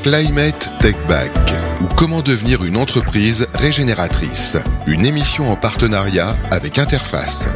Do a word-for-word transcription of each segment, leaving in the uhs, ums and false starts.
Climate Tech Back, ou comment devenir une entreprise régénératrice. Une émission en partenariat avec Interface.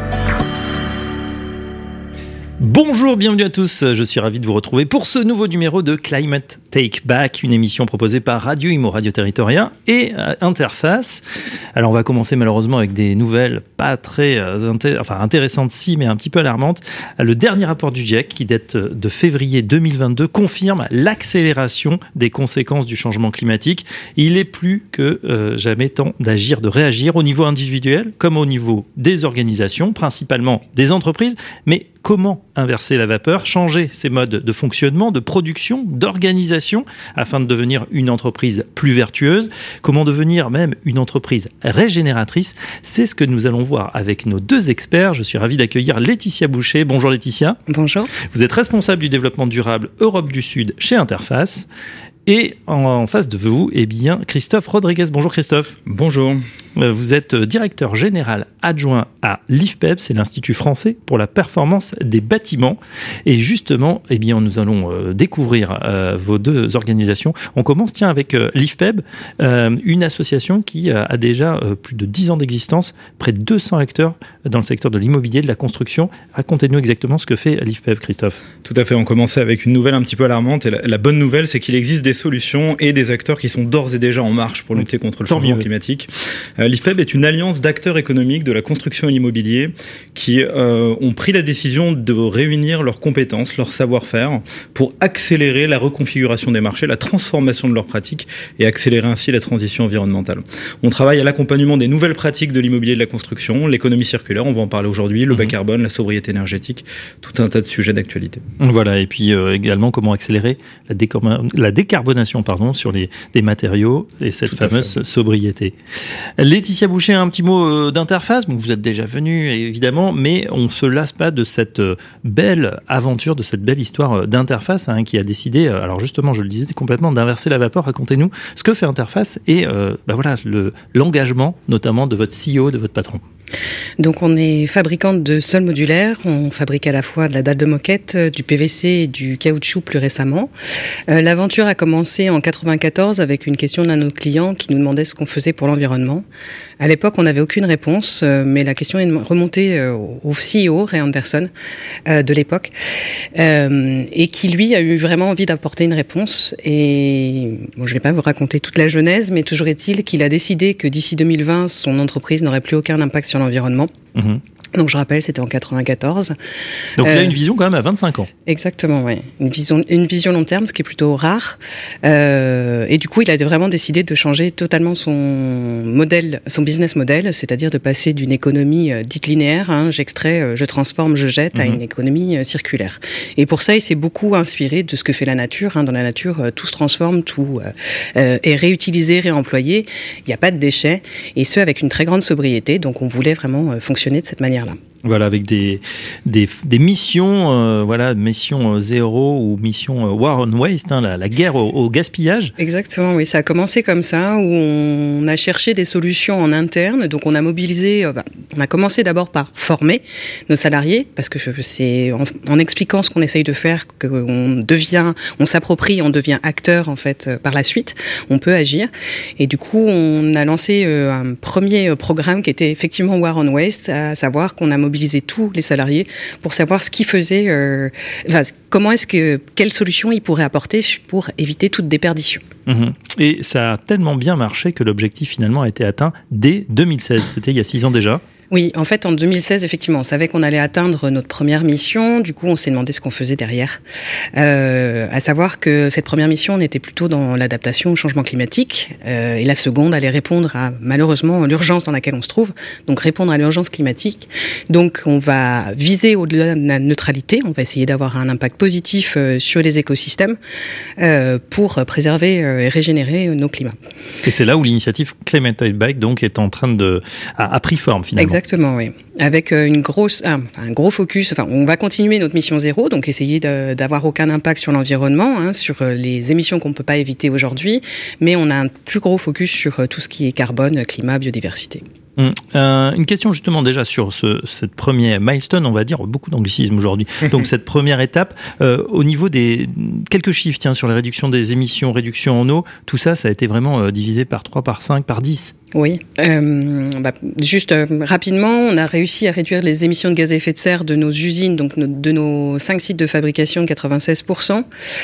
Bonjour, bienvenue à tous, je suis ravi de vous retrouver pour ce nouveau numéro de Climate Take Back, une émission proposée par Radio Imo, Radio Territoria et Interface. Alors on va commencer malheureusement avec des nouvelles pas très inté- enfin, intéressantes si, mais un petit peu alarmantes. Le dernier rapport du GIEC, qui date de février deux mille vingt-deux, confirme l'accélération des conséquences du changement climatique. Il est plus que euh, jamais temps d'agir, de réagir au niveau individuel comme au niveau des organisations, principalement des entreprises, mais comment inverser la vapeur, changer ses modes de fonctionnement, de production, d'organisation, afin de devenir une entreprise plus vertueuse, comment devenir même une entreprise régénératrice. C'est ce que nous allons voir avec nos deux experts. Je suis ravi d'accueillir Laetitia Boucher. Bonjour Laetitia. Bonjour. Vous êtes responsable du développement durable Europe du Sud chez Interface. Et en face de vous, eh bien, Christophe Rodriguez. Bonjour Christophe. Bonjour. Vous êtes directeur général adjoint à l'I F P E B, c'est l'Institut français pour la performance des bâtiments. Et justement, eh bien, nous allons euh, découvrir euh, vos deux organisations. On commence tiens, avec euh, l'I F P E B, euh, une association qui euh, a déjà euh, plus de dix ans d'existence, près de deux cents acteurs dans le secteur de l'immobilier, de la construction. Racontez-nous exactement ce que fait l'I F P E B, Christophe. Tout à fait, on commençait avec une nouvelle un petit peu alarmante. Et la, la bonne nouvelle, c'est qu'il existe des solutions et des acteurs qui sont d'ores et déjà en marche pour lutter contre le Tant changement mieux. climatique. Euh, L'I F P E B est une alliance d'acteurs économiques de la construction et l'immobilier qui euh, ont pris la décision de réunir leurs compétences, leur savoir-faire pour accélérer la reconfiguration des marchés, la transformation de leurs pratiques et accélérer ainsi la transition environnementale. On travaille à l'accompagnement des nouvelles pratiques de l'immobilier et de la construction, l'économie circulaire, on va en parler aujourd'hui, le bas carbone, la sobriété énergétique, tout un tas de sujets d'actualité. Voilà, et puis euh, également comment accélérer la, décor- la décarbonation pardon, sur les, les matériaux et cette Tout à fameuse fait. sobriété. Laetitia Boucher, un petit mot euh, d'Interface. Bon, vous êtes déjà venu évidemment, mais on ne se lasse pas de cette euh, belle aventure, de cette belle histoire euh, d'Interface hein, qui a décidé, euh, alors justement je le disais complètement, d'inverser la vapeur. Racontez-nous ce que fait Interface et euh, bah voilà, le, l'engagement notamment de votre C E O, de votre patron. Donc on est fabricante de sols modulaires, on fabrique à la fois de la dalle de moquette, du P V C et du caoutchouc plus récemment. Euh, l'aventure a commencé en quatre-vingt-quatorze avec une question d'un de nos clients qui nous demandait ce qu'on faisait pour l'environnement. À l'époque on n'avait aucune réponse, euh, mais la question est remontée euh, au C E O, Ray Anderson, euh, de l'époque, euh, et qui lui a eu vraiment envie d'apporter une réponse. Et bon, je ne vais pas vous raconter toute la genèse, mais toujours est-il qu'il a décidé que d'ici deux mille vingt, son entreprise n'aurait plus aucun impact sur l'environnement. Mmh. Donc je rappelle, c'était en quatre-vingt-quatorze. Donc il euh, a une vision quand même à vingt-cinq ans. Exactement, oui. Une vision, une vision long terme, ce qui est plutôt rare. Euh, et du coup, il a vraiment décidé de changer totalement son modèle, son business model, c'est-à-dire de passer d'une économie euh, dite linéaire, hein, j'extrais, euh, je transforme, je jette, mmh. à une économie euh, circulaire. Et pour ça, il s'est beaucoup inspiré de ce que fait la nature. Hein. Dans la nature, euh, tout se transforme, tout euh, est réutilisé, réemployé. Il n'y a pas de déchets, et ce avec une très grande sobriété. Donc on voulait vraiment euh, fonctionner de cette manière-là. Voilà, avec des, des, des missions, euh, voilà, mission euh, zéro ou mission euh, War on Waste, hein, la, la guerre au, au gaspillage. Exactement, oui, ça a commencé comme ça, où on a cherché des solutions en interne. Donc on a mobilisé, euh, bah, on a commencé d'abord par former nos salariés, parce que c'est en, en expliquant ce qu'on essaye de faire qu'on devient, on s'approprie, on devient acteur en fait euh, par la suite, on peut agir. Et du coup, on a lancé euh, un premier programme qui était effectivement War on Waste, à savoir qu'on a mobiliser tous les salariés pour savoir ce qu'ils faisaient, euh, enfin, comment est-ce que, quelle solution ils pourraient apporter pour éviter toute déperdition. Mmh. Et ça a tellement bien marché que l'objectif finalement a été atteint dès deux mille seize, c'était il y a six ans déjà. Oui, en fait, en deux mille seize, effectivement, on savait qu'on allait atteindre notre première mission. Du coup, on s'est demandé ce qu'on faisait derrière. Euh, à savoir que cette première mission, on était plutôt dans l'adaptation au changement climatique. Euh, et la seconde allait répondre à, malheureusement, l'urgence dans laquelle on se trouve. Donc, répondre à l'urgence climatique. Donc, on va viser au-delà de la neutralité. On va essayer d'avoir un impact positif euh, sur les écosystèmes euh, pour préserver euh, et régénérer nos climats. Et c'est là où l'initiative Climate Take Back, donc, est en train de, a, a pris forme, finalement. Exactement. Exactement, oui. Avec une grosse, un, un gros focus. Enfin, on va continuer notre mission zéro, donc essayer de, d'avoir aucun impact sur l'environnement, hein, sur les émissions qu'on ne peut pas éviter aujourd'hui. Mais on a un plus gros focus sur tout ce qui est carbone, climat, biodiversité. Mmh. Euh, une question justement déjà sur ce, cette première milestone, on va dire beaucoup d'anglicisme aujourd'hui. Donc cette première étape, euh, au niveau des quelques chiffres, tiens, sur la réduction des émissions, réduction en eau, tout ça, ça a été vraiment euh, divisé par trois, par cinq, par dix. Oui, euh, bah, juste euh, rapidement, on a réussi à réduire les émissions de gaz à effet de serre de nos usines, donc no, de nos cinq sites de fabrication de quatre-vingt-seize pour cent.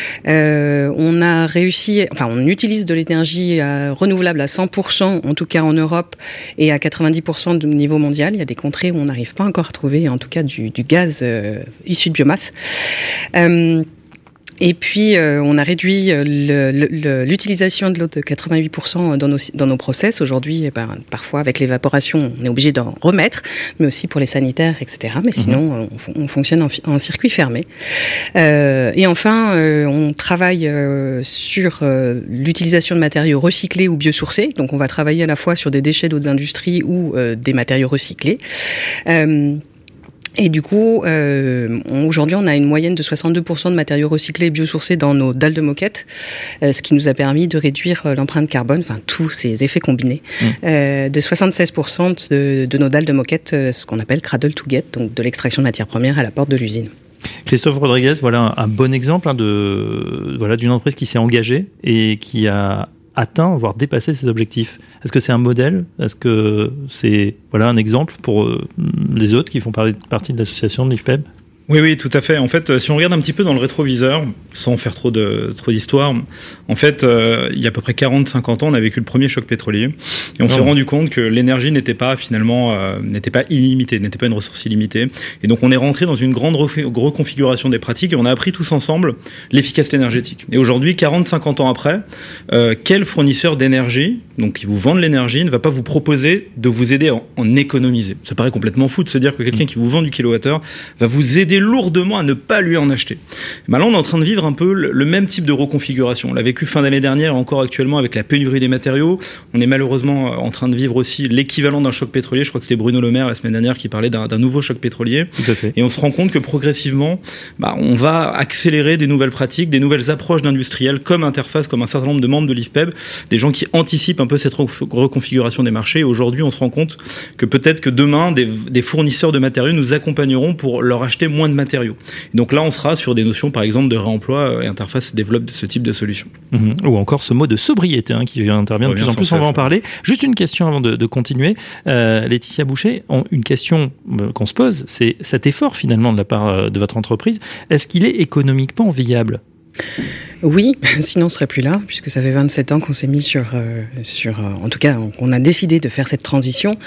Euh, on a réussi, enfin, on utilise de l'énergie euh, renouvelable à cent pour cent, en tout cas en Europe, et à quatre-vingt-dix pour cent au niveau mondial. Il y a des contrées où on n'arrive pas encore à trouver, en tout cas, du, du gaz euh, issu de biomasse. Euh, Et puis, euh, on a réduit le, le, l'utilisation de l'eau de quatre-vingt-huit pour cent dans nos, dans nos process. Aujourd'hui, eh ben, parfois, avec l'évaporation, on est obligé d'en remettre, mais aussi pour les sanitaires, et cetera. Mais sinon, mmh. on, on fonctionne en, en circuit fermé. Euh, et enfin, euh, on travaille euh, sur euh, l'utilisation de matériaux recyclés ou biosourcés. Donc, on va travailler à la fois sur des déchets d'autres industries ou euh, des matériaux recyclés. Euh, Et du coup, euh, on, aujourd'hui, on a une moyenne de soixante-deux pour cent de matériaux recyclés et biosourcés dans nos dalles de moquette, euh, ce qui nous a permis de réduire euh, l'empreinte carbone, enfin tous ces effets combinés, mmh. euh, de soixante-seize pour cent de, de nos dalles de moquette, euh, ce qu'on appelle cradle to get, donc de l'extraction de matières premières à la porte de l'usine. Christophe Rodriguez, voilà un, un bon exemple hein, de voilà d'une entreprise qui s'est engagée et qui a atteint, voire dépassé ses objectifs. Est-ce que c'est un modèle ? Est-ce que c'est voilà, un exemple pour euh, les autres qui font partie de l'association de l'I F P E B ? Oui, oui, tout à fait. En fait, si on regarde un petit peu dans le rétroviseur, sans faire trop de trop d'histoire, en fait, euh, il y a à peu près quarante à cinquante ans, on a vécu le premier choc pétrolier. Et on oh. s'est rendu compte que l'énergie n'était pas, finalement, euh, n'était pas illimitée, n'était pas une ressource illimitée. Et donc, on est rentré dans une grande reconfiguration des pratiques et on a appris tous ensemble l'efficacité énergétique. Et aujourd'hui, quarante à cinquante ans après, euh, quel fournisseur d'énergie, donc qui vous vend de l'énergie, ne va pas vous proposer de vous aider à en économiser ? Ça paraît complètement fou de se dire que quelqu'un qui vous vend du kilowattheure va vous aider lourdement à ne pas lui en acheter. Ben là, on est en train de vivre un peu le même type de reconfiguration. On l'a vécu fin d'année dernière, encore actuellement avec la pénurie des matériaux. On est malheureusement en train de vivre aussi l'équivalent d'un choc pétrolier. Je crois que c'était Bruno Le Maire la semaine dernière qui parlait d'un, d'un nouveau choc pétrolier. Tout à fait. Et on se rend compte que progressivement, ben, on va accélérer des nouvelles pratiques, des nouvelles approches d'industriels comme Interface, comme un certain nombre de membres de l'I F P E B, des gens qui anticipent un peu cette reconfiguration des marchés. Et aujourd'hui, on se rend compte que peut-être que demain, des, des fournisseurs de matériaux nous accompagneront pour leur acheter moins de matériaux. Et donc là, on sera sur des notions, par exemple, de réemploi, et Interface développe ce type de solution. Mmh. Ou encore ce mot de sobriété hein, qui intervient de plus en plus, on va en parler. Juste une question avant de, de continuer. Euh, Laetitia Boucher, on, une question qu'on se pose, c'est cet effort finalement de la part de votre entreprise, est-ce qu'il est économiquement viable ? Oui, sinon on serait plus là, puisque ça fait vingt-sept ans qu'on s'est mis sur, euh, sur euh, en tout cas, on a décidé de faire cette transition.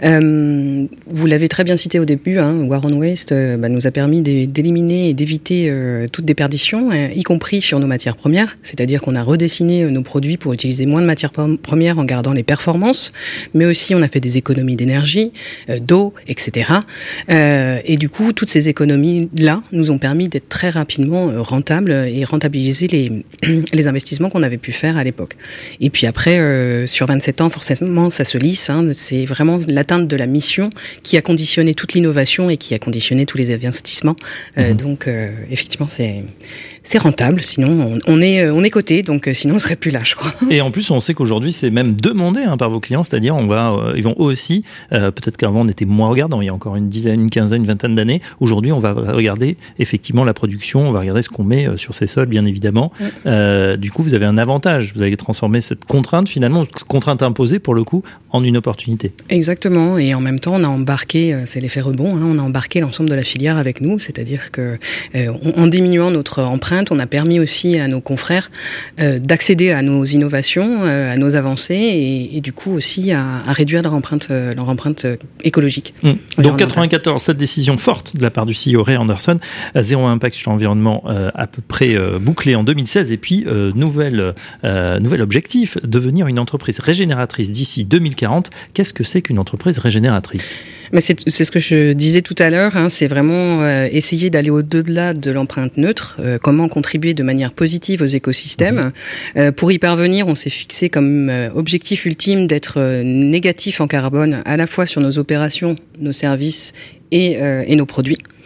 Euh, vous l'avez très bien cité au début, hein, War on Waste euh, bah, nous a permis d'éliminer et d'éviter euh, toute déperdition, euh, y compris sur nos matières premières, c'est-à-dire qu'on a redessiné euh, nos produits pour utiliser moins de matières premières en gardant les performances, mais aussi on a fait des économies d'énergie, euh, d'eau, et cetera. Euh, et du coup, toutes ces économies-là nous ont permis d'être très rapidement euh, rentables et rentabiliser les Les, les investissements qu'on avait pu faire à l'époque. Et puis après, euh, sur vingt-sept ans, forcément, ça se lisse. Hein, c'est vraiment l'atteinte de la mission qui a conditionné toute l'innovation et qui a conditionné tous les investissements. Euh, mmh. Donc, euh, effectivement, c'est, c'est rentable. Sinon, on, on est, on est coté. Donc, sinon, on serait plus là, je crois. Et en plus, on sait qu'aujourd'hui, c'est même demandé hein, par vos clients. C'est-à-dire, on va, euh, ils vont eux aussi, euh, peut-être qu'avant, on était moins regardant. Il y a encore une dizaine, une quinzaine, une vingtaine d'années. Aujourd'hui, on va regarder effectivement la production. On va regarder ce qu'on met sur ces sols, bien évidemment. Euh, du coup, vous avez un avantage. Vous avez transformé cette contrainte, finalement, contrainte imposée, pour le coup, en une opportunité. Exactement. Et en même temps, on a embarqué, c'est l'effet rebond, hein, on a embarqué l'ensemble de la filière avec nous. C'est-à-dire que, euh, en diminuant notre empreinte, on a permis aussi à nos confrères euh, d'accéder à nos innovations, euh, à nos avancées, et, et du coup aussi à, à réduire leur empreinte, euh, leur empreinte écologique. Mmh. Donc, quatre-vingt-quatorze, cette décision forte de la part du C E O Ray Anderson, euh, zéro impact sur l'environnement euh, à peu près euh, bouclé en deux mille seize, et puis euh, nouvelle, euh, nouvel objectif, devenir une entreprise régénératrice d'ici deux mille quarante. Qu'est-ce que c'est qu'une entreprise régénératrice ? Mais c'est, c'est ce que je disais tout à l'heure, hein, c'est vraiment euh, essayer d'aller au-delà de l'empreinte neutre, euh, comment contribuer de manière positive aux écosystèmes. Mmh. Euh, pour y parvenir, on s'est fixé comme euh, objectif ultime d'être euh, négatif en carbone, à la fois sur nos opérations, nos services et, euh, et nos produits.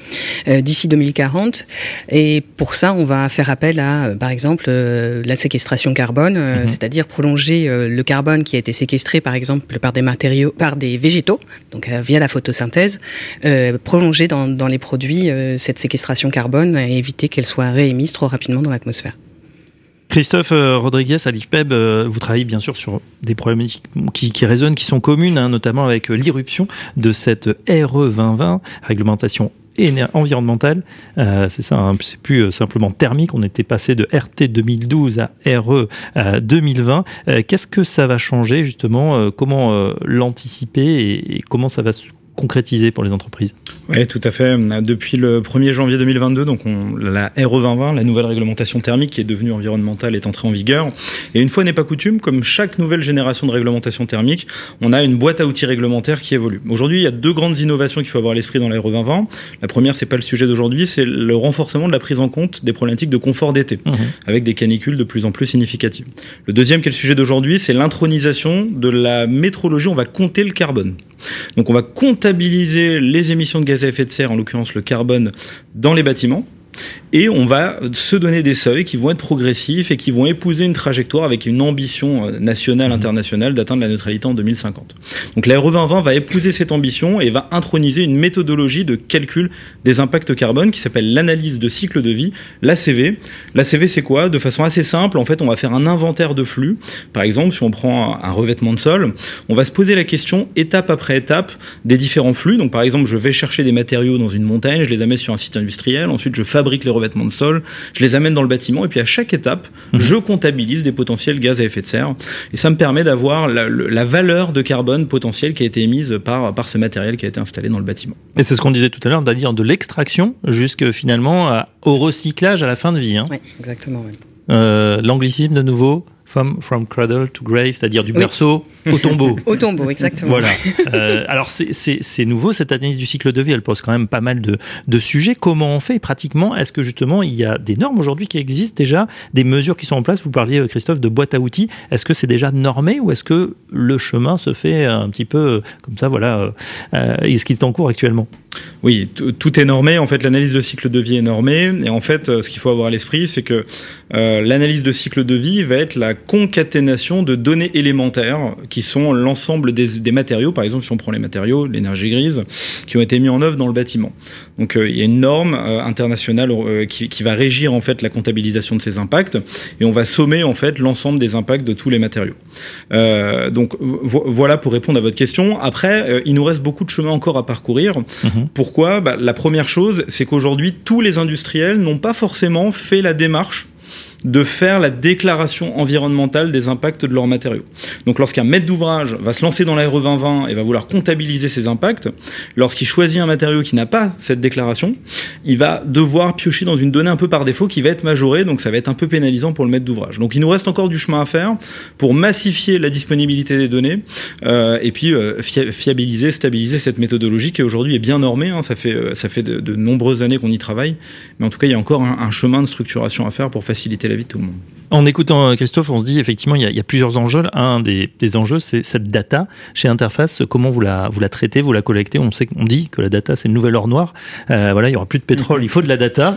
euh, d'ici deux mille quarante. Et pour ça, on va faire appel à, euh, par exemple, euh, la séquestration carbone, euh, mmh. c'est-à-dire prolonger euh, le carbone qui a été séquestré, par exemple, par des matériaux, par des végétaux, donc euh, via la photosynthèse, euh, prolonger dans, dans les produits euh, cette séquestration carbone et éviter qu'elle soit réémise trop rapidement dans l'atmosphère. Christophe euh, Rodriguez à l'I F P E B, euh, vous travaillez bien sûr sur des problématiques qui, qui résonnent, qui sont communes, hein, notamment avec euh, l'irruption de cette R E vingt vingt, réglementation éner- environnementale. Euh, c'est ça, hein, c'est plus euh, simplement thermique. On était passé de R T deux mille douze à R E euh, deux mille vingt. Euh, qu'est-ce que ça va changer justement euh, Comment euh, l'anticiper et, et comment ça va se concrétisé pour les entreprises? Oui, tout à fait. Depuis le premier janvier deux mille vingt-deux, donc on, la R E vingt vingt, la nouvelle réglementation thermique qui est devenue environnementale, est entrée en vigueur. Et une fois n'est pas coutume, comme chaque nouvelle génération de réglementation thermique, on a une boîte à outils réglementaire qui évolue. Aujourd'hui, il y a deux grandes innovations qu'il faut avoir à l'esprit dans la R E vingt vingt. La première, c'est pas le sujet d'aujourd'hui, c'est le renforcement de la prise en compte des problématiques de confort d'été, mmh. avec des canicules de plus en plus significatives. Le deuxième, qui est le sujet d'aujourd'hui, c'est l'intronisation de la métrologie. On va compter le carbone. Donc on va comptabiliser les émissions de gaz à effet de serre, en l'occurrence le carbone, dans les bâtiments. Et on va se donner des seuils qui vont être progressifs et qui vont épouser une trajectoire avec une ambition nationale, internationale d'atteindre la neutralité en deux mille cinquante. Donc la R E vingt vingt va épouser cette ambition et va introniser une méthodologie de calcul des impacts carbone qui s'appelle l'analyse de cycle de vie, l'A C V. L'A C V, c'est quoi? De façon assez simple, en fait, on va faire un inventaire de flux. Par exemple, si on prend un revêtement de sol, on va se poser la question étape après étape des différents flux. Donc par exemple, je vais chercher des matériaux dans une montagne, je les amène sur un site industriel, ensuite je fabrique les revêtements de sol, je les amène dans le bâtiment et puis à chaque étape, mmh. je comptabilise des potentiels gaz à effet de serre et ça me permet d'avoir la, la valeur de carbone potentielle qui a été émise par, par ce matériel qui a été installé dans le bâtiment. Et c'est ce qu'on disait tout à l'heure, c'est-à-dire de l'extraction jusqu'à finalement à, au recyclage à la fin de vie. Hein. Oui, exactement. Oui. Euh, l'anglicisme de nouveau, from, from cradle to grave, c'est-à-dire du oui. berceau au tombeau. Au tombeau, exactement. Voilà. Euh, alors c'est, c'est, c'est nouveau, cette analyse du cycle de vie, elle pose quand même pas mal de, de sujets. Comment on fait pratiquement? Est-ce que justement il y a des normes aujourd'hui qui existent déjà, des mesures qui sont en place? Vous parliez, Christophe, de boîte à outils. Est-ce que c'est déjà normé ou est-ce que le chemin se fait un petit peu comme ça, voilà, euh, est-ce qu'il est en cours actuellement? Oui, t- tout est normé. En fait, l'analyse de cycle de vie est normée. Et en fait, ce qu'il faut avoir à l'esprit, c'est que euh, l'analyse de cycle de vie va être la concaténation de données élémentaires qui sont l'ensemble des, des matériaux. Par exemple, si on prend les matériaux, l'énergie grise, qui ont été mis en œuvre dans le bâtiment. Donc, euh, il y a une norme euh, internationale euh, qui, qui va régir en fait la comptabilisation de ces impacts, et on va sommer en fait l'ensemble des impacts de tous les matériaux. Euh, donc, vo- voilà pour répondre à votre question. Après, euh, il nous reste beaucoup de chemin encore à parcourir. Mmh. Pourquoi? Bah, la première chose, c'est qu'aujourd'hui, tous les industriels n'ont pas forcément fait la démarche de faire la déclaration environnementale des impacts de leurs matériaux. Donc lorsqu'un maître d'ouvrage va se lancer dans la R E vingt vingt et va vouloir comptabiliser ses impacts, lorsqu'il choisit un matériau qui n'a pas cette déclaration, il va devoir piocher dans une donnée un peu par défaut qui va être majorée, donc ça va être un peu pénalisant pour le maître d'ouvrage. Donc il nous reste encore du chemin à faire pour massifier la disponibilité des données euh, et puis euh, fiabiliser, stabiliser cette méthodologie qui aujourd'hui est bien normée, hein, ça fait, euh, ça fait de, de nombreuses années qu'on y travaille, mais en tout cas il y a encore un, un chemin de structuration à faire pour faciliter la vie de tout le monde. En écoutant Christophe, on se dit effectivement il y a, il y a plusieurs enjeux. Un des, des enjeux, c'est cette data chez Interface. Comment vous la, vous la traitez, vous la collectez? On sait qu'on dit que la data c'est le nouvel or noir. Euh, voilà, il y aura plus de pétrole, il faut de la data.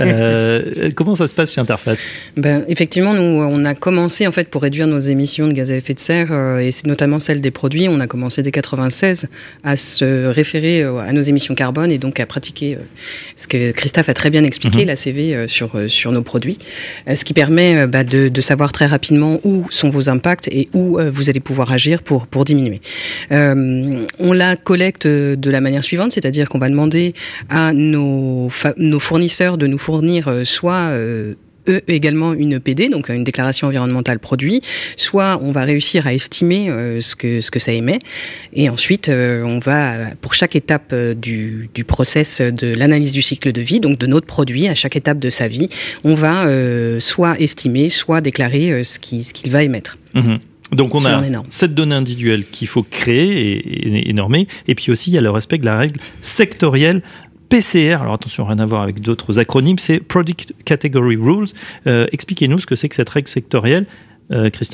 Euh, comment ça se passe chez Interface? Ben, effectivement, nous on a commencé en fait pour réduire nos émissions de gaz à effet de serre euh, et c'est notamment celles des produits. On a commencé dès quatre-vingt-seize à se référer euh, à nos émissions carbone et donc à pratiquer euh, ce que Christophe a très bien expliqué, mm-hmm. l'A C V euh, sur euh, sur nos produits, euh, ce qui permet euh, bah, De, de savoir très rapidement où sont vos impacts et où euh, vous allez pouvoir agir pour, pour diminuer. Euh, on la collecte de la manière suivante, c'est-à-dire qu'on va demander à nos, fa- nos fournisseurs de nous fournir euh, soit euh, eux également une P D, donc une déclaration environnementale produit, soit on va réussir à estimer euh, ce que ce que ça émet, et ensuite euh, on va pour chaque étape euh, du du process de l'analyse du cycle de vie, donc de notre produit à chaque étape de sa vie, on va euh, soit estimer, soit déclarer euh, ce qui ce qu'il va émettre. Mmh. Donc on a cette donnée individuelle qu'il faut créer et, et, et normer, et puis aussi il y a le respect de la règle sectorielle P C R, alors attention, rien à voir avec d'autres acronymes, c'est Product Category Rules. Euh, expliquez-nous ce que c'est que cette règle sectorielle, euh, Christophe.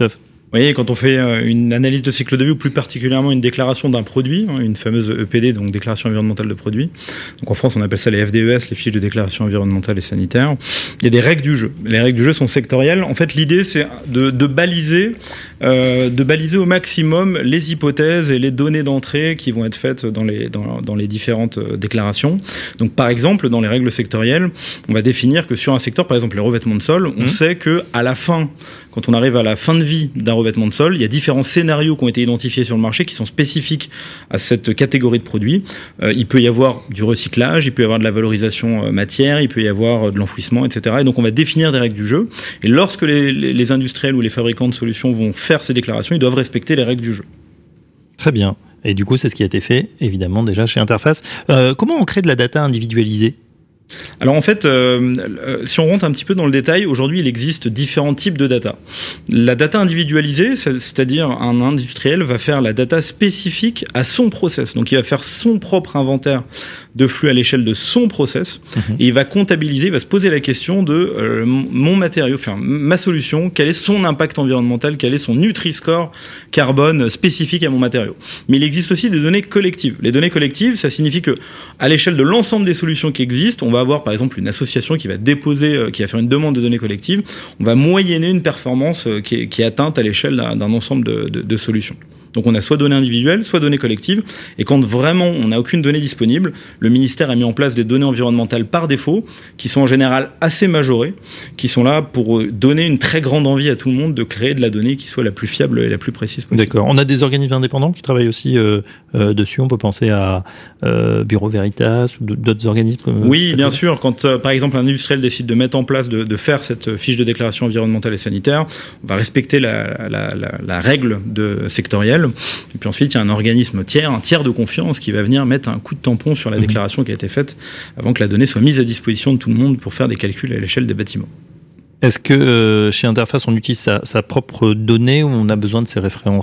Oui, quand on fait une analyse de cycle de vie ou plus particulièrement une déclaration d'un produit, une fameuse E P D, donc déclaration environnementale de produit. Donc en France, on appelle ça les F D E S, les fiches de déclaration environnementale et sanitaire. Il y a des règles du jeu. Les règles du jeu sont sectorielles. En fait, l'idée, c'est de, de baliser, euh, de baliser au maximum les hypothèses et les données d'entrée qui vont être faites dans les dans, dans les différentes déclarations. Donc par exemple, dans les règles sectorielles, on va définir que sur un secteur, par exemple les revêtements de sol, on mmh. sait que à la fin, quand on arrive à la fin de vie d'un revêtement de sol, il y a différents scénarios qui ont été identifiés sur le marché qui sont spécifiques à cette catégorie de produits. Euh, il peut y avoir du recyclage, il peut y avoir de la valorisation euh, matière, il peut y avoir euh, de l'enfouissement, et cetera. Et donc on va définir des règles du jeu. Et lorsque les, les, les industriels ou les fabricants de solutions vont faire ces déclarations, ils doivent respecter les règles du jeu. Très bien. Et du coup, c'est ce qui a été fait, évidemment, déjà chez Interface. Euh, comment on crée de la data individualisée ? Alors en fait, euh, si on rentre un petit peu dans le détail, aujourd'hui il existe différents types de data. La data individualisée, c'est-à-dire un industriel va faire la data spécifique à son process. Donc il va faire son propre inventaire de flux à l'échelle de son process mmh. et il va comptabiliser, il va se poser la question de euh, mon matériau, enfin ma solution, quel est son impact environnemental, quel est son Nutri-Score carbone spécifique à mon matériau. Mais il existe aussi des données collectives. Les données collectives, ça signifie que à l'échelle de l'ensemble des solutions qui existent, on va avoir par exemple une association qui va déposer, euh, qui va faire une demande de données collectives, on va moyenner une performance euh, qui, est, qui est atteinte à l'échelle d'un, d'un ensemble de, de, de solutions. Donc on a soit données individuelles, soit données collectives. Et quand vraiment on n'a aucune donnée disponible, le ministère a mis en place des données environnementales par défaut, qui sont en général assez majorées, qui sont là pour donner une très grande envie à tout le monde de créer de la donnée qui soit la plus fiable et la plus précise possible. D'accord. On a des organismes indépendants qui travaillent aussi euh, euh, dessus. On peut penser à euh, Bureau Veritas ou d'autres organismes. Comme, oui, bien sûr. Quand euh, par exemple un industriel décide de mettre en place, de, de faire cette fiche de déclaration environnementale et sanitaire, on va respecter la, la, la, la règle de sectorielle. Et puis ensuite, il y a un organisme tiers, un tiers de confiance qui va venir mettre un coup de tampon sur la déclaration qui a été faite avant que la donnée soit mise à disposition de tout le monde pour faire des calculs à l'échelle des bâtiments. Est-ce que euh, chez Interface, on utilise sa, sa propre donnée ou on a besoin de ces référentiels ?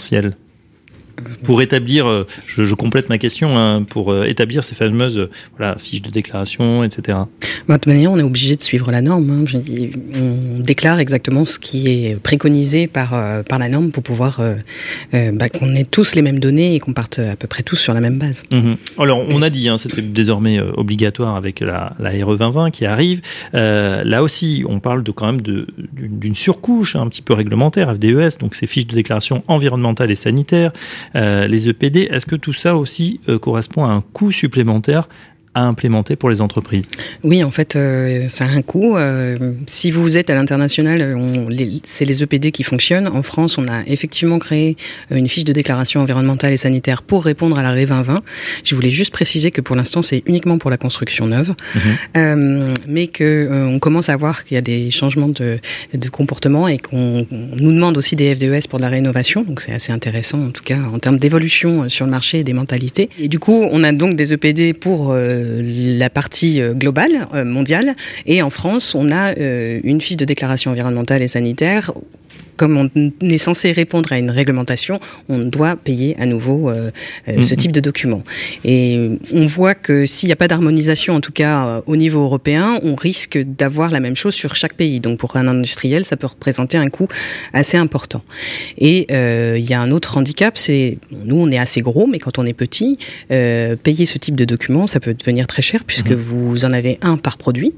Pour établir, je, je complète ma question, hein, pour euh, établir ces fameuses euh, voilà, fiches de déclaration, et cetera. De toute manière, on est obligé de suivre la norme. Hein. Je dis, on déclare exactement ce qui est préconisé par, euh, par la norme pour pouvoir euh, euh, bah, qu'on ait tous les mêmes données et qu'on parte à peu près tous sur la même base. Mmh. Alors, on a dit, hein, c'était désormais euh, obligatoire avec la, la R E vingt vingt qui arrive. Euh, là aussi, on parle de, quand même de, d'une, d'une surcouche un petit peu réglementaire, F D E S, donc ces fiches de déclaration environnementale et sanitaire. Euh, les E P D, est-ce que tout ça aussi euh, correspond à un coût supplémentaire à implémenter pour les entreprises? Oui, en fait, euh, ça a un coût. Euh, si vous êtes à l'international, on, les, c'est les E P D qui fonctionnent. En France, on a effectivement créé une fiche de déclaration environnementale et sanitaire pour répondre à la R E vingt vingt. Je voulais juste préciser que pour l'instant, c'est uniquement pour la construction neuve, mmh. euh, mais que euh, on commence à voir qu'il y a des changements de, de comportement et qu'on on nous demande aussi des F D E S pour de la rénovation. Donc, c'est assez intéressant, en tout cas, en termes d'évolution sur le marché et des mentalités. Et du coup, on a donc des E P D pour euh, la partie globale, euh, mondiale, et en France, on a euh, une fiche de déclaration environnementale et sanitaire. Comme on est censé répondre à une réglementation, on doit payer à nouveau euh, euh, mmh. ce type de document. Et on voit que s'il n'y a pas d'harmonisation, en tout cas euh, au niveau européen, on risque d'avoir la même chose sur chaque pays. Donc pour un industriel, ça peut représenter un coût assez important. Et euh, il y a un autre handicap, c'est nous on est assez gros, mais quand on est petit, euh, payer ce type de document, ça peut devenir très cher puisque mmh. vous en avez un par produit.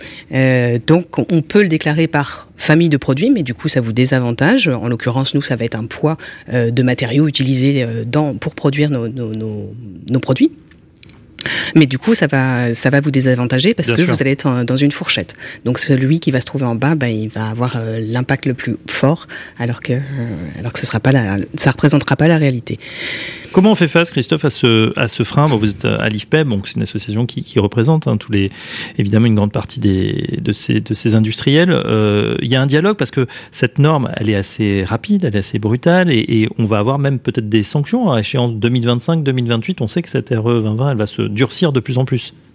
Euh, donc on peut le déclarer par famille de produits, mais du coup ça vous désavantage. En l'occurrence, nous, ça va être un poids euh, de matériaux utilisés euh, dans, pour produire nos, nos, nos, nos produits. Mais du coup, ça va, ça va vous désavantager parce Bien que sûr. Vous allez être dans une fourchette. Donc, celui qui va se trouver en bas, bah, il va avoir euh, l'impact le plus fort, alors que, euh, alors que ce sera pas la, ça représentera pas la réalité. Comment on fait face, Christophe, à ce, à ce frein? Bon, vous êtes à l'I F P E B, donc c'est une association qui, qui représente hein, tous les, évidemment une grande partie des, de ces, de ces industriels. Euh, il y a un dialogue parce que cette norme, elle est assez rapide, elle est assez brutale, et, et on va avoir même peut-être des sanctions à échéance deux mille vingt-cinq deux mille vingt-huit. On sait que cette R E vingt vingt, elle va se durcir de plus en plus.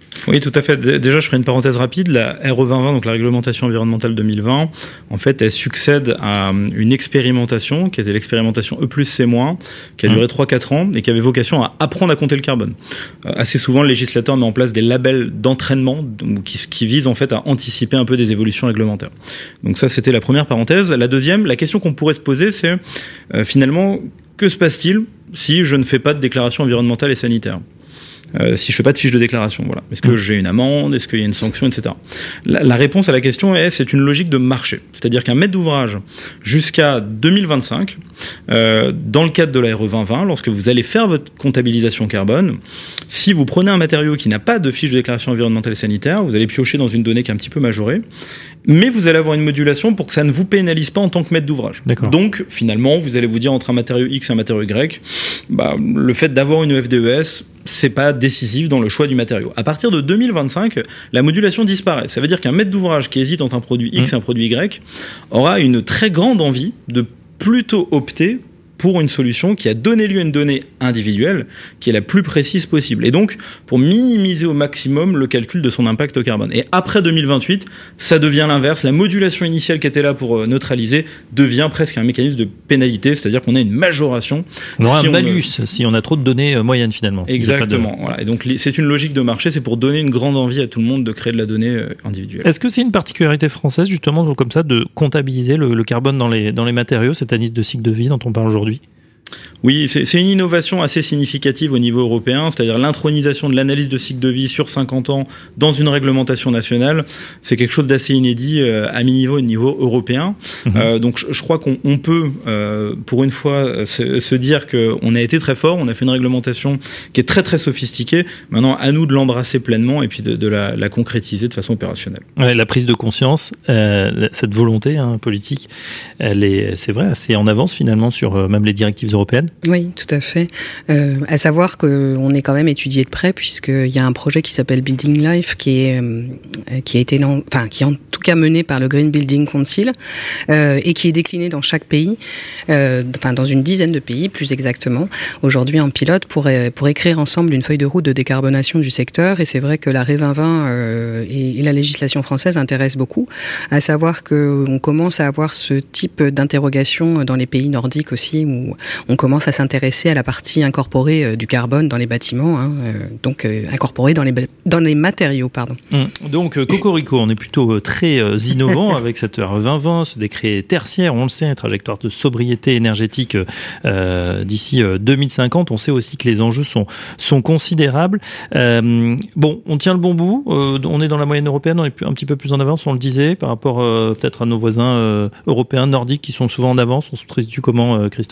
Oui, tout à fait. Déjà, je ferai une parenthèse rapide. La R E vingt vingt, donc la réglementation environnementale deux mille vingt, en fait, elle succède à une expérimentation qui était l'expérimentation E plus C-, qui a duré trois à quatre ans et qui avait vocation à apprendre à compter le carbone. Euh, assez souvent, le législateur met en place des labels d'entraînement qui, qui visent en fait à anticiper un peu des évolutions réglementaires. Donc ça, c'était la première parenthèse. La deuxième, la question qu'on pourrait se poser, c'est euh, finalement, que se passe-t-il si je ne fais pas de déclaration environnementale et sanitaire ? Euh, si je fais pas de fiche de déclaration, voilà. Est-ce que j'ai une amende? Est-ce qu'il y a une sanction, et cetera. La, la réponse à la question est, c'est une logique de marché. C'est-à-dire qu'un maître d'ouvrage, jusqu'à deux mille vingt-cinq, euh, dans le cadre de la R E vingt vingt, lorsque vous allez faire votre comptabilisation carbone, si vous prenez un matériau qui n'a pas de fiche de déclaration environnementale et sanitaire, vous allez piocher dans une donnée qui est un petit peu majorée, mais vous allez avoir une modulation pour que ça ne vous pénalise pas en tant que maître d'ouvrage. D'accord. Donc, finalement, vous allez vous dire entre un matériau X et un matériau Y, bah, le fait d'avoir une F D E S, c'est pas décisif dans le choix du matériau. À partir de deux mille vingt-cinq, la modulation disparaît. Ça veut dire qu'un maître d'ouvrage qui hésite entre un produit X mmh. et un produit Y aura une très grande envie de plutôt opter pour une solution qui a donné lieu à une donnée individuelle qui est la plus précise possible. Et donc, pour minimiser au maximum le calcul de son impact au carbone. Et après deux mille vingt-huit, ça devient l'inverse. La modulation initiale qui était là pour neutraliser devient presque un mécanisme de pénalité, c'est-à-dire qu'on a une majoration. On aura si un on malus me... si on a trop de données moyennes finalement. Si Exactement. De... Voilà. Et donc, c'est une logique de marché, c'est pour donner une grande envie à tout le monde de créer de la donnée individuelle. Est-ce que c'est une particularité française, justement, comme ça, de comptabiliser le, le carbone dans les, dans les matériaux, cette analyse de cycle de vie dont on parle aujourd'hui ? Oui, c'est, c'est une innovation assez significative au niveau européen, c'est-à-dire l'intronisation de l'analyse de cycle de vie sur cinquante ans dans une réglementation nationale. C'est quelque chose d'assez inédit euh, à mi-niveau, au niveau européen. Mmh. Euh, donc, je, je crois qu'on on peut, euh, pour une fois, se, se dire qu'on a été très fort. On a fait une réglementation qui est très très sophistiquée. Maintenant, à nous de l'embrasser pleinement et puis de, de la, la concrétiser de façon opérationnelle. Ouais, la prise de conscience, euh, cette volonté hein, politique, elle est, c'est vrai, assez en avance finalement sur euh, même les directives européennes. Oui, tout à fait. Euh, à savoir qu'on est quand même étudié de près puisqu'il y a un projet qui s'appelle Building Life qui est euh, qui a été enfin qui est en tout cas mené par le Green Building Council euh, et qui est décliné dans chaque pays, euh, enfin dans une dizaine de pays plus exactement. Aujourd'hui en pilote pour pour écrire ensemble une feuille de route de décarbonation du secteur. Et c'est vrai que la R E vingt vingt euh, et, et la législation française intéressent beaucoup. À savoir que on commence à avoir ce type d'interrogation dans les pays nordiques aussi où on commence à s'intéresser à la partie incorporée euh, du carbone dans les bâtiments, hein, euh, donc euh, incorporée dans les, ba- dans les matériaux. Pardon. Mmh. Donc, euh, Cocorico, on est plutôt euh, très euh, innovant avec cette R E vingt vingt, ce décret tertiaire, on le sait, une trajectoire de sobriété énergétique euh, d'ici euh, deux mille cinquante. On sait aussi que les enjeux sont, sont considérables. Euh, bon, on tient le bon bout, euh, on est dans la moyenne européenne, on est un petit peu plus en avance, on le disait, par rapport euh, peut-être à nos voisins euh, européens, nordiques, qui sont souvent en avance. On se situe comment, euh, Christophe ?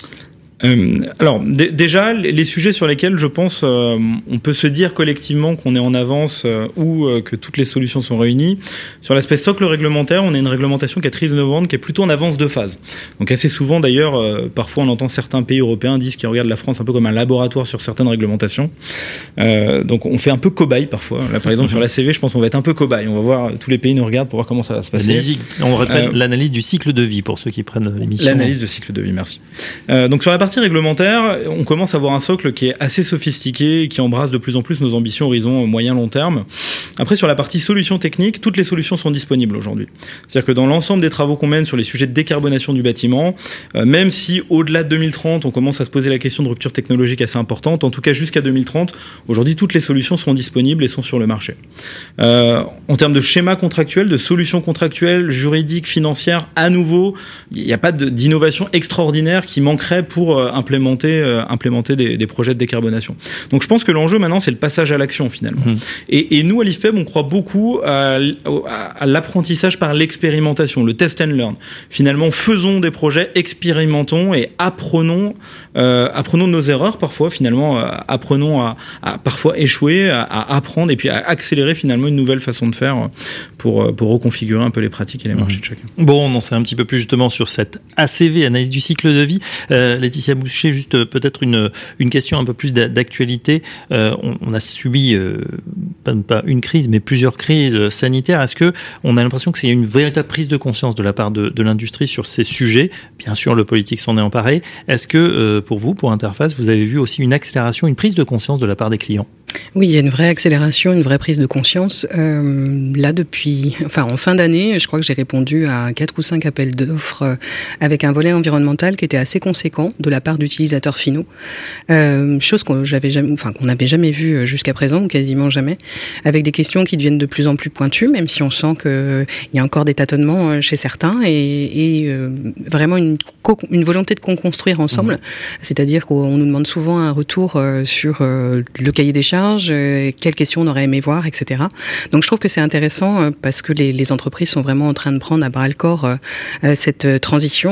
Euh, alors d- déjà les sujets sur lesquels je pense euh, on peut se dire collectivement qu'on est en avance euh, ou euh, que toutes les solutions sont réunies. Sur l'aspect socle réglementaire, on a une réglementation qui est très innovante, qui est plutôt en avance de phase. Donc assez souvent d'ailleurs, euh, parfois on entend certains pays européens dire qu'ils regardent la France un peu comme un laboratoire sur certaines réglementations. Euh, donc on fait un peu cobaye parfois. Là par exemple sur l'A C V, je pense qu'on va être un peu cobaye. On va voir, tous les pays nous regardent pour voir comment ça va se passer. L'analyse, on rappelle euh, l'analyse du cycle de vie pour ceux qui prennent l'émission. L'analyse de cycle de vie, merci. Euh, donc sur la partie réglementaire, on commence à avoir un socle qui est assez sophistiqué et qui embrasse de plus en plus nos ambitions horizon moyen-long terme. Après, sur la partie solutions techniques, toutes les solutions sont disponibles aujourd'hui. C'est-à-dire que dans l'ensemble des travaux qu'on mène sur les sujets de décarbonation du bâtiment, euh, même si au-delà de deux mille trente, on commence à se poser la question de rupture technologique assez importante, en tout cas jusqu'à deux mille trente, aujourd'hui toutes les solutions sont disponibles et sont sur le marché. Euh, en termes de schéma contractuel, de solutions contractuelles, juridiques, financières, à nouveau, il n'y a pas de, d'innovation extraordinaire qui manquerait pour euh, implémenter, euh, implémenter des, des projets de décarbonation. Donc je pense que l'enjeu maintenant, c'est le passage à l'action finalement. Mmh. Et, et nous, à l'I F P E B, on croit beaucoup à, à, à l'apprentissage par l'expérimentation, le test and learn. Finalement, faisons des projets, expérimentons et apprenons, euh, apprenons de nos erreurs parfois, finalement, euh, apprenons à, à parfois échouer, à, à apprendre et puis à accélérer finalement une nouvelle façon de faire pour, pour reconfigurer un peu les pratiques et les marchés mmh. de chacun. Bon, on en sait un petit peu plus justement sur cette A C V, analyse du cycle de vie. Euh, Laetitia Boucher, juste peut-être une, une question un peu plus d'actualité. Euh, on, on a subi, euh, pas, pas une crise, mais plusieurs crises sanitaires. Est-ce que on a l'impression qu'il y a une véritable prise de conscience de la part de, de l'industrie sur ces sujets? Bien sûr, le politique s'en est emparé. Est-ce que, euh, pour vous, pour Interface, vous avez vu aussi une accélération, une prise de conscience de la part des clients? Oui, il y a une vraie accélération, une vraie prise de conscience. Euh, là, depuis, enfin, en fin d'année, je crois que j'ai répondu à quatre ou cinq appels d'offres euh, avec un volet environnemental qui était assez conséquent de la part d'utilisateurs finaux. Euh, chose qu'on j'avais jamais, enfin, qu'on n'avait jamais vu jusqu'à présent, ou quasiment jamais, avec des questions qui deviennent de plus en plus pointues, même si on sent que il y a encore des tâtonnements chez certains et, et euh, vraiment une, une volonté de co-construire ensemble. Mmh. C'est-à-dire qu'on nous demande souvent un retour euh, sur euh, le cahier des charges, Euh, quelles questions on aurait aimé voir, et cetera. Donc je trouve que c'est intéressant euh, parce que les, les entreprises sont vraiment en train de prendre à bras le corps euh, cette euh, transition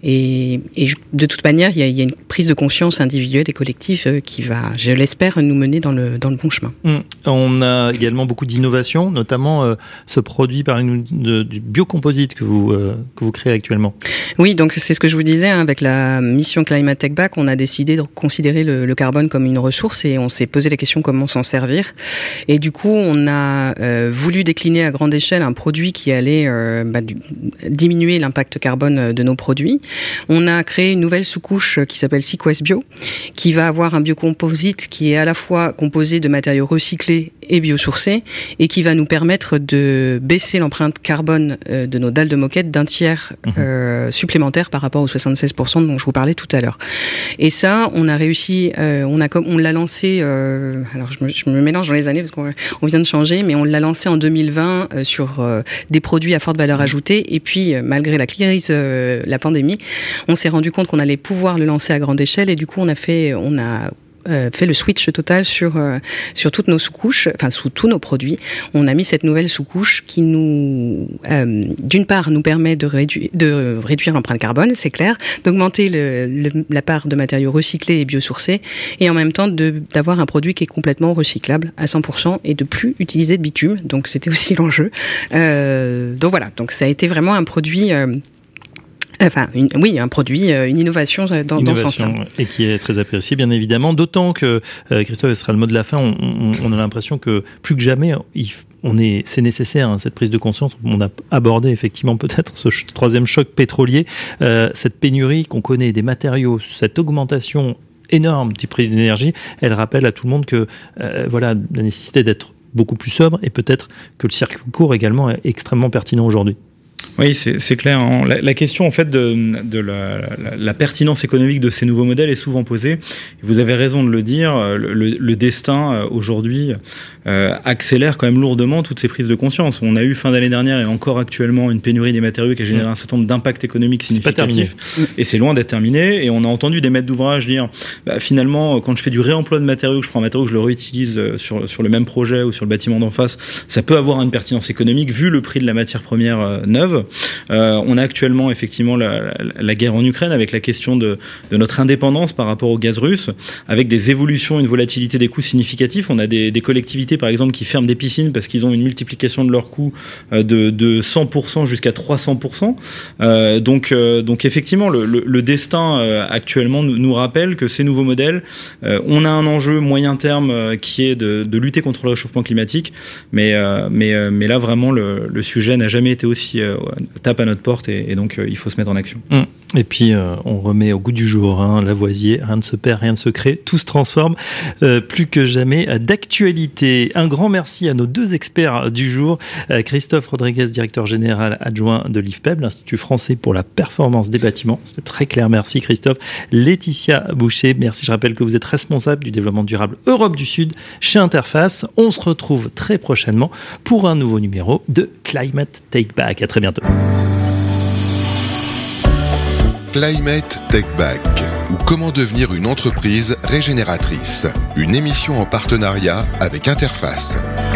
et, et de toute manière il y a, il y a une prise de conscience individuelle et collective euh, qui va, je l'espère, nous mener dans le, dans le bon chemin. Mmh. On a également beaucoup d'innovations, notamment euh, ce produit par une, de, du biocomposite que vous, euh, que vous créez actuellement. Oui, donc c'est ce que je vous disais, hein, avec la mission Climate Tech Back, on a décidé de considérer le, le carbone comme une ressource et on s'est posé la question comment s'en servir. Et du coup, on a euh, voulu décliner à grande échelle un produit qui allait euh, bah, du, diminuer l'impact carbone de nos produits. On a créé une nouvelle sous-couche qui s'appelle Sequest Bio, qui va avoir un biocomposite qui est à la fois composé de matériaux recyclés et biosourcés et qui va nous permettre de baisser l'empreinte carbone euh, de nos dalles de moquette d'un tiers euh, supplémentaire par rapport aux soixante-seize pour cent dont je vous parlais tout à l'heure. Et ça, on a réussi, euh, on a comme on l'a lancé. Euh, alors je me, je me mélange dans les années parce qu'on on vient de changer, mais on l'a lancé en deux mille vingt euh, sur euh, des produits à forte valeur ajoutée. Et puis, euh, malgré la crise, euh, la pandémie, on s'est rendu compte qu'on allait pouvoir le lancer à grande échelle. Et du coup, on a fait, on a Euh, fait le switch total sur euh, sur toutes nos sous-couches, enfin sous tous nos produits. On a mis cette nouvelle sous-couche qui nous, euh, d'une part, nous permet de réduire de réduire l'empreinte carbone, c'est clair, d'augmenter le, le, la part de matériaux recyclés et biosourcés, et en même temps de d'avoir un produit qui est complètement recyclable à cent pour cent et de plus utiliser de bitume. Donc c'était aussi l'enjeu. Euh, donc voilà. Donc ça a été vraiment un produit. Euh, Enfin, une, oui, un produit, une innovation dans, innovation, dans ce sens-là. Et qui est très apprécié, bien évidemment. D'autant que, euh, Christophe, ce sera le mot de la fin, on, on, on a l'impression que plus que jamais, il, on est, c'est nécessaire, hein, cette prise de conscience. On a abordé effectivement peut-être ce ch- troisième choc pétrolier, euh, cette pénurie qu'on connaît des matériaux, cette augmentation énorme du prix de l'énergie, elle rappelle à tout le monde que euh, voilà, la nécessité d'être beaucoup plus sobre et peut-être que le circuit court également est extrêmement pertinent aujourd'hui. Oui, c'est, c'est clair. Hein. La, la question en fait de, de la, la, la pertinence économique de ces nouveaux modèles est souvent posée. Vous avez raison de le dire. Le, le, le destin aujourd'hui euh, accélère quand même lourdement toutes ces prises de conscience. On a eu fin d'année dernière et encore actuellement une pénurie des matériaux qui a généré un certain nombre d'impacts économiques significatifs. Et c'est loin d'être terminé. Et on a entendu des maîtres d'ouvrage dire bah, finalement, quand je fais du réemploi de matériaux, que je prends un matériau que je le réutilise sur sur le même projet ou sur le bâtiment d'en face, ça peut avoir une pertinence économique vu le prix de la matière première euh, neuve. Euh, on a actuellement effectivement la, la, la guerre en Ukraine avec la question de, de notre indépendance par rapport au gaz russe, avec des évolutions, une volatilité des coûts significatifs. On a des, des collectivités par exemple qui ferment des piscines parce qu'ils ont une multiplication de leurs coûts euh, de, de cent pour cent jusqu'à trois cents pour cent. Euh, donc, euh, donc effectivement le, le, le destin euh, actuellement nous, nous rappelle que ces nouveaux modèles, euh, on a un enjeu moyen terme euh, qui est de, de lutter contre le réchauffement climatique, mais, euh, mais, euh, mais là vraiment le, le sujet n'a jamais été aussi euh, tape à notre porte et, et donc euh, il faut se mettre en action. Mmh. Et puis euh, on remet au goût du jour hein, Lavoisier, rien ne se perd, rien ne se crée, tout se transforme euh, plus que jamais d'actualité. Un grand merci à nos deux experts du jour, euh, Christophe Rodriguez, directeur général adjoint de l'I F P E B, l'Institut français pour la performance des bâtiments. C'était très clair, merci Christophe. Laetitia Boucher, merci, je rappelle que vous êtes responsable du développement durable Europe du Sud chez Interface. On se retrouve très prochainement pour un nouveau numéro de Climate Take Back. À très bientôt. Climate Tech Back, ou comment devenir une entreprise régénératrice. Une émission en partenariat avec Interface.